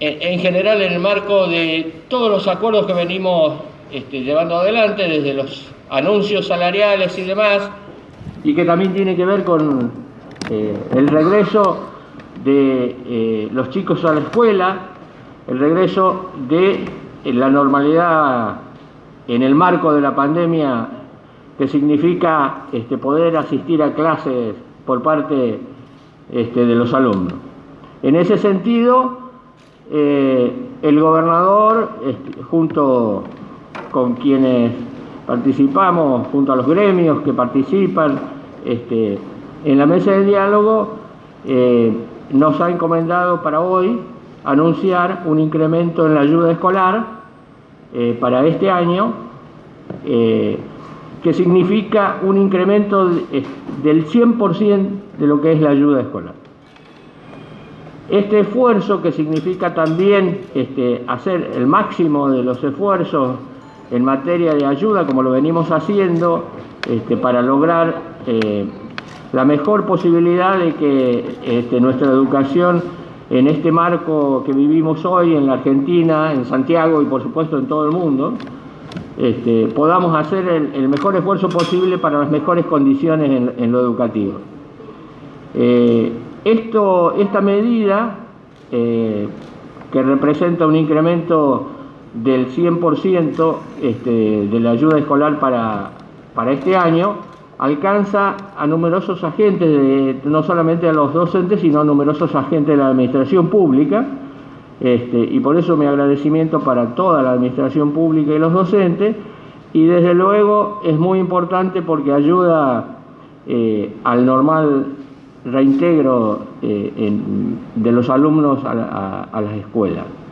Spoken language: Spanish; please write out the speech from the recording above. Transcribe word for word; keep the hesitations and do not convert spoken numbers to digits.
en general en el marco de todos los acuerdos que venimos este, llevando adelante, desde los anuncios salariales y demás, y que también tiene que ver con eh, el regreso de eh, los chicos a la escuela, el regreso de eh, la normalidad en el marco de la pandemia, que significa este, poder asistir a clases por parte este, de los alumnos. En ese sentido, eh, el gobernador, este, junto con quienes participamos, junto a los gremios que participan este, en la mesa de diálogo, eh, nos ha encomendado para hoy anunciar un incremento en la ayuda escolar eh, para este año, eh, que significa un incremento de, del cien por ciento de lo que es la ayuda escolar. Este esfuerzo, que significa también este, hacer el máximo de los esfuerzos en materia de ayuda, como lo venimos haciendo, este, para lograr eh, la mejor posibilidad de que este, nuestra educación en este marco que vivimos hoy en la Argentina, en Santiago y por supuesto en todo el mundo, este, podamos hacer el, el mejor esfuerzo posible para las mejores condiciones en, en lo educativo. Eh, esto, esta medida, eh, que representa un incremento del cien por ciento este, de la ayuda escolar para, para este año, alcanza a numerosos agentes, de, no solamente a los docentes, sino a numerosos agentes de la administración pública, este, y por eso mi agradecimiento para toda la administración pública y los docentes, y desde luego es muy importante porque ayuda eh, al normal reintegro eh, en, de los alumnos a, a, a las escuelas.